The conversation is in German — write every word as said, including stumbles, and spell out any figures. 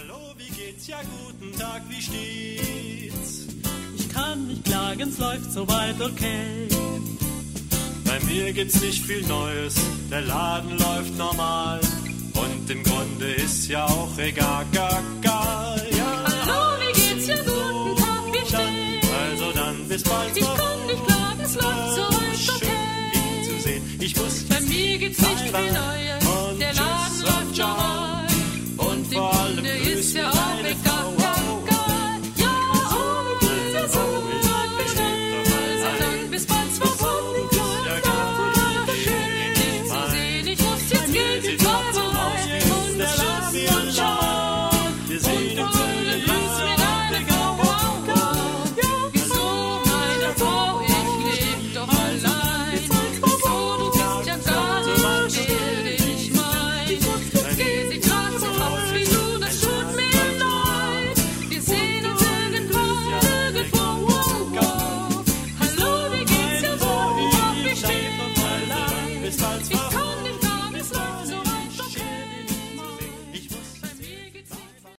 Hallo, wie geht's? Ja, guten Tag, wie steht's? Ich kann nicht klagen, es läuft soweit okay. Bei mir gibt's nicht viel Neues, der Laden läuft normal. Und im Grunde ist ja auch egal, gar, gar, ja. Hallo, wie geht's? Ja, guten Tag, wie steht's? Also dann, bis bald. Ich kann nicht klagen, es läuft soweit okay. Schön, ihn zu sehen. Ich muss Bei mir gibt's nicht viel Neues.